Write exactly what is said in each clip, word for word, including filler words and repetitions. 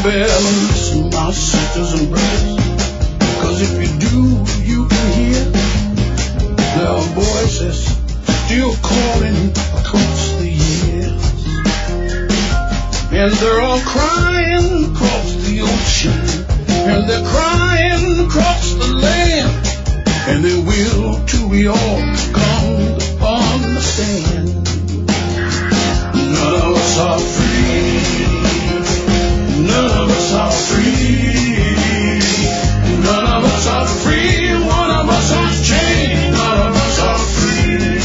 well and listen, my sisters and brothers, because if you do, you can hear there are voices still calling across the years, and they're all crying across the ocean, and they're crying across the land, and they will till we all come to understand. None of us are free. None of us are free. None of us are free. One of us are chained. None of us are free.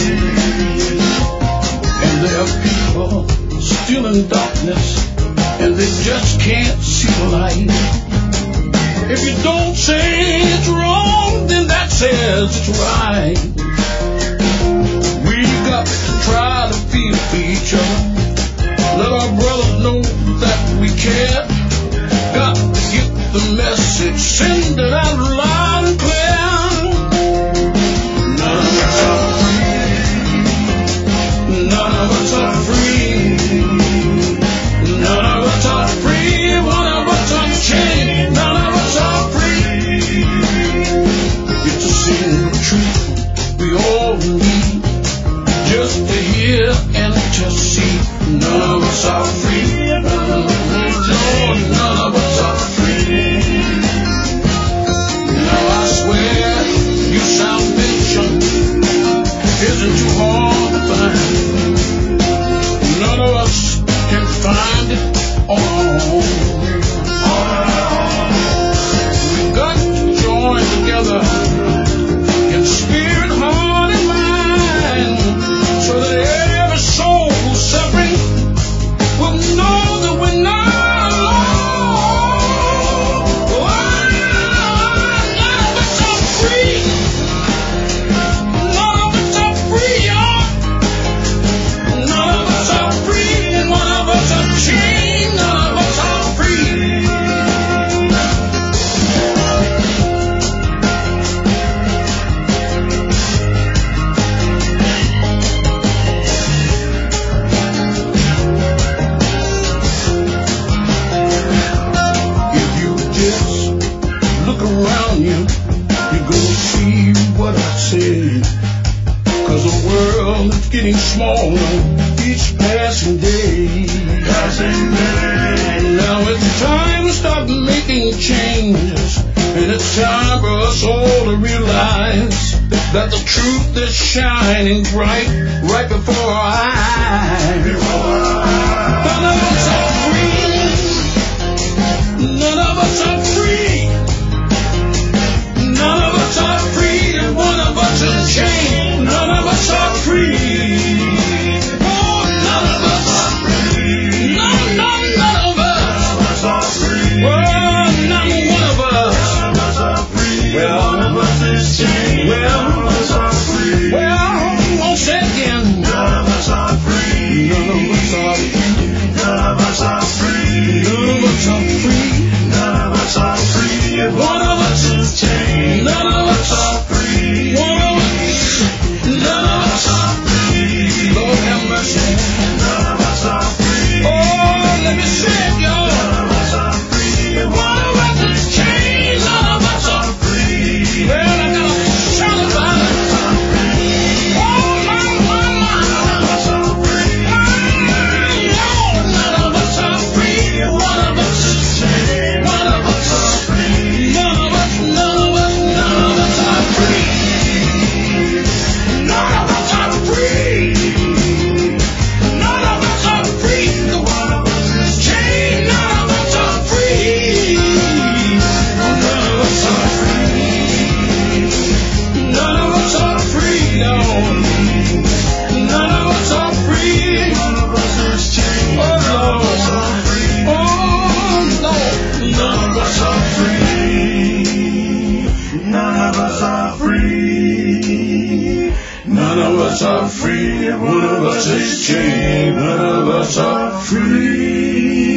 And there are people still in darkness, and they just can't see the light. If you don't say it's wrong, then that says it's right. We've got to try to feel for each other. Let our brothers know that we care. Got to get the message, send it out loud and clear. None of us are free. None of us are free. None of us are free. One of us are chained. None of us are free. It's a single truth we all need, just to hear and to see. None of us are free. Lord, none of us are free. Now I swear your salvation isn't too hard to find. None of us can find it all. We've got to join together in spirit, heart, and mind, so that every soul suffering will know that we're not alone. None of us are free. None of us are free, y'all. None of us are free. One of us are chained. None of us are free. If you just look around you, you're gonna see what I said. 'Cause the world is getting smaller each passing day. Passing day. Now it's time to start making changes, and it's time for us all to realize that the truth is shining bright right before our eyes. None of us are free. None of us are free. None of us are free. And one of us is chained. None of us are free. Oh, none of us are free. None, none, none of us. None of us are free. Well, not one of us. None of us are free. Well, one of us is chained. Well, none of us are free. Well, I'll say again. None of us are free. None of us are free. None of us are free. None of us are free. None of us are free. One of us is chained. None of us are free. One of us. None of us are free. Lord have mercy. None of us are free. Oh, let me say it, y'all. None of us are free. One of us is chained. None of us are free. Well, I gotta shout about it. Oh, my, my, my. None of us are free. Lord, none of us are free. One of us is chained. One of us are free. None of us, none of us, none of us are free. None of us are free. None of us are free. One of us is chained. None of us are free. None of us are free. None of us are free. No. None of us are free. One of us is chained. Oh, Lord. Oh, Lord. None of us are free. None of us are free. None of us are free. One of us is chained. None of us are free.